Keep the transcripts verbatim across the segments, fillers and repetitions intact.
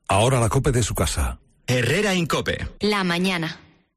Ahora la COPE de su casa. Herrera Incope. La mañana.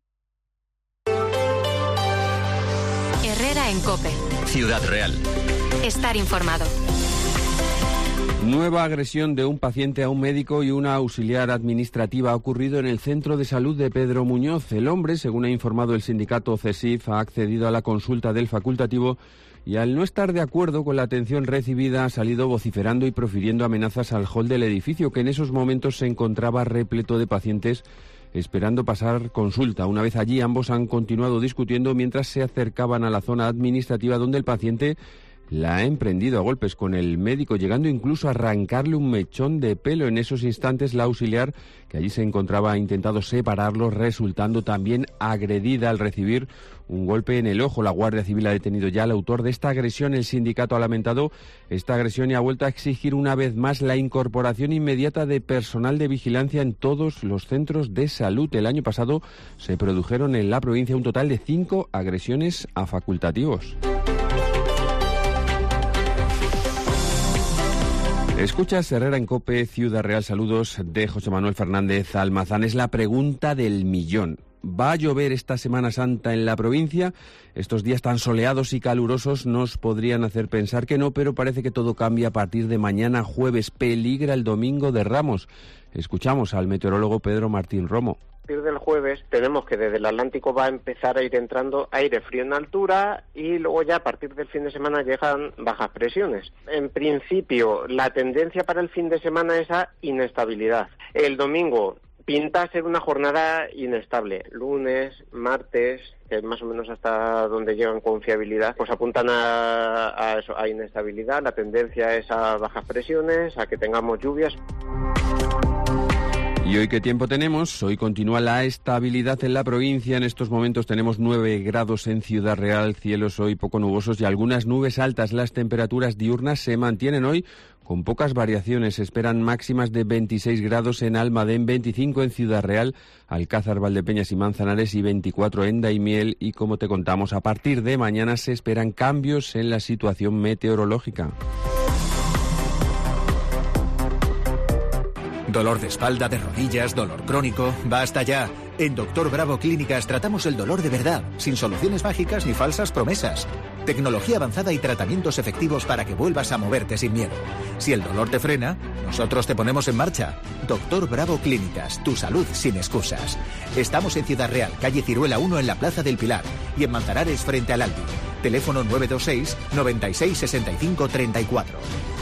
Herrera en COPE. Ciudad Real. Estar informado. Nueva agresión de un paciente a un médico y una auxiliar administrativa ha ocurrido en el centro de salud de Pedro Muñoz. El hombre, según ha informado el sindicato CESIF, ha accedido a la consulta del facultativo y al no estar de acuerdo con la atención recibida ha salido vociferando y profiriendo amenazas al hall del edificio, que en esos momentos se encontraba repleto de pacientes esperando pasar consulta. Una vez allí, ambos han continuado discutiendo mientras se acercaban a la zona administrativa, donde el paciente la ha emprendido a golpes con el médico, llegando incluso a arrancarle un mechón de pelo. En esos instantes, la auxiliar, que allí se encontraba, ha intentado separarlos, resultando también agredida al recibir un golpe en el ojo. La Guardia Civil ha detenido ya al autor de esta agresión. El sindicato ha lamentado esta agresión y ha vuelto a exigir una vez más la incorporación inmediata de personal de vigilancia en todos los centros de salud. El año pasado se produjeron en la provincia un total de cinco agresiones a facultativos. Escuchas Herrera en COPE, Ciudad Real. Saludos de José Manuel Fernández Almazán. Es la pregunta del millón. ¿Va a llover esta Semana Santa en la provincia? Estos días tan soleados y calurosos nos podrían hacer pensar que no, pero parece que todo cambia a partir de mañana jueves. Peligra el domingo de Ramos. Escuchamos al meteorólogo Pedro Martín Romo. A partir del jueves tenemos que desde el Atlántico va a empezar a ir entrando aire frío en altura y luego ya a partir del fin de semana llegan bajas presiones. En principio, la tendencia para el fin de semana es a inestabilidad. El domingo pinta a ser una jornada inestable. Lunes, martes, que más o menos hasta donde llegan con fiabilidad, pues apuntan a, a eso, a inestabilidad. La tendencia es a bajas presiones, a que tengamos lluvias. ¿Y hoy qué tiempo tenemos? Hoy continúa la estabilidad en la provincia. En estos momentos tenemos nueve grados en Ciudad Real, cielos hoy poco nubosos y algunas nubes altas. Las temperaturas diurnas se mantienen hoy con pocas variaciones. Se esperan máximas de veintiséis grados en Almadén, veinticinco en Ciudad Real, Alcázar, Valdepeñas y Manzanares y veinticuatro en Daimiel. Y como te contamos, a partir de mañana se esperan cambios en la situación meteorológica. Dolor de espalda, de rodillas, dolor crónico. ¡Basta ya! En Doctor Bravo Clínicas tratamos el dolor de verdad, sin soluciones mágicas ni falsas promesas. Tecnología avanzada y tratamientos efectivos para que vuelvas a moverte sin miedo. Si el dolor te frena, nosotros te ponemos en marcha. Doctor Bravo Clínicas, tu salud sin excusas. Estamos en Ciudad Real, calle Ciruela uno en la Plaza del Pilar y en Manzanares frente al Aldi. Teléfono nueve dos seis, noventa y seis, sesenta y cinco, treinta y cuatro.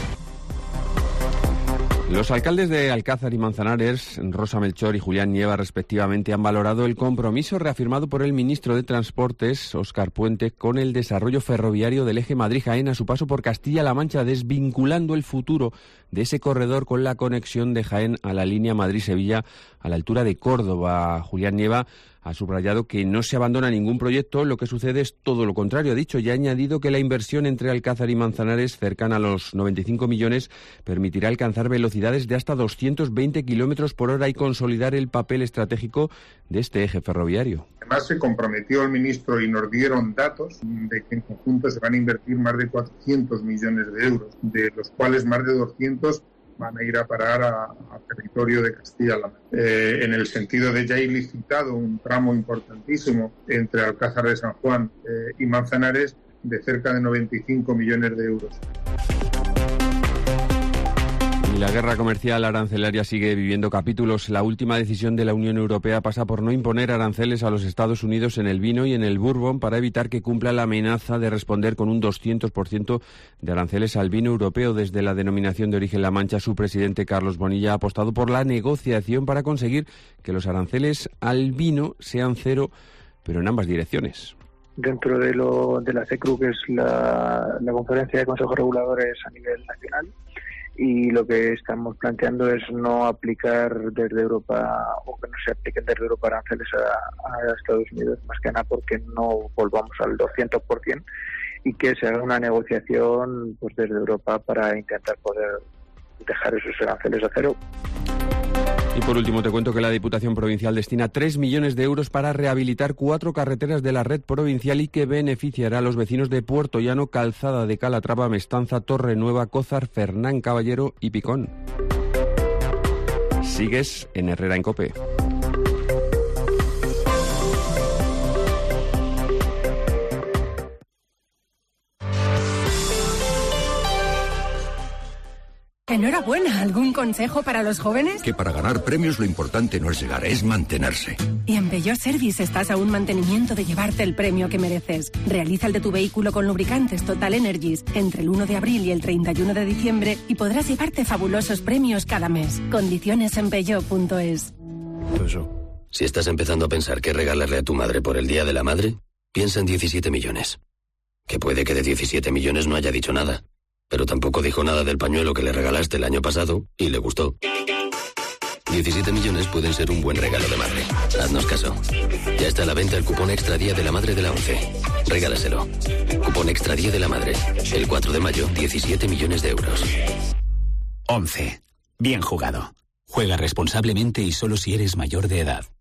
Los alcaldes de Alcázar y Manzanares, Rosa Melchor y Julián Nieva, respectivamente, han valorado el compromiso reafirmado por el ministro de Transportes, Óscar Puente, con el desarrollo ferroviario del eje Madrid-Jaén a su paso por Castilla-La Mancha, desvinculando el futuro de ese corredor con la conexión de Jaén a la línea Madrid-Sevilla a la altura de Córdoba. Julián Nieva ha subrayado que no se abandona ningún proyecto, lo que sucede es todo lo contrario, ha dicho, y ha añadido que la inversión entre Alcázar y Manzanares, cercana a los noventa y cinco millones, permitirá alcanzar velocidades de hasta doscientos veinte kilómetros por hora y consolidar el papel estratégico de este eje ferroviario. Además, se comprometió el ministro y nos dieron datos de que en conjunto se van a invertir más de cuatrocientos millones de euros, de los cuales más de doscientos van a ir a parar a, a territorio de Castilla-La Mancha. Eh, en el sentido de ya ir licitado un tramo importantísimo entre Alcázar de San Juan eh, y Manzanares de cerca de noventa y cinco millones de euros. Y la guerra comercial arancelaria sigue viviendo capítulos. La última decisión de la Unión Europea pasa por no imponer aranceles a los Estados Unidos en el vino y en el bourbon para evitar que cumpla la amenaza de responder con un doscientos por ciento de aranceles al vino europeo. Desde la denominación de origen La Mancha, su presidente Carlos Bonilla ha apostado por la negociación para conseguir que los aranceles al vino sean cero, pero en ambas direcciones. Dentro de lo de la CECRU, que es la, la conferencia de consejos reguladores a nivel nacional, y lo que estamos planteando es no aplicar desde Europa, o que no se apliquen desde Europa aranceles a, a Estados Unidos, más que nada porque no volvamos al doscientos por ciento y que se haga una negociación pues desde Europa para intentar poder dejar esos aranceles a cero. Y por último te cuento que la Diputación Provincial destina tres millones de euros para rehabilitar cuatro carreteras de la red provincial y que beneficiará a los vecinos de Puerto Llano, Calzada de Calatrava, Mestanza, Torre Nueva, Cózar, Fernán Caballero y Picón. Sigues en Herrera en COPE. Enhorabuena, ¿algún consejo para los jóvenes? Que para ganar premios lo importante no es llegar, es mantenerse. Y en Peugeot Service estás a un mantenimiento de llevarte el premio que mereces. Realiza el de tu vehículo con lubricantes Total Energies entre el uno de abril y el treinta y uno de diciembre y podrás llevarte fabulosos premios cada mes. Condiciones en peugeot punto es. Si estás empezando a pensar qué regalarle a tu madre por el Día de la Madre, piensa en diecisiete millones. Que puede que de diecisiete millones no haya dicho nada. Pero tampoco dijo nada del pañuelo que le regalaste el año pasado y le gustó. diecisiete millones pueden ser un buen regalo de madre. Haznos caso. Ya está a la venta el cupón Extra Día de la Madre de la ONCE. Regálaselo. Cupón Extra Día de la Madre. El cuatro de mayo, diecisiete millones de euros. ONCE. Bien jugado. Juega responsablemente y solo si eres mayor de edad.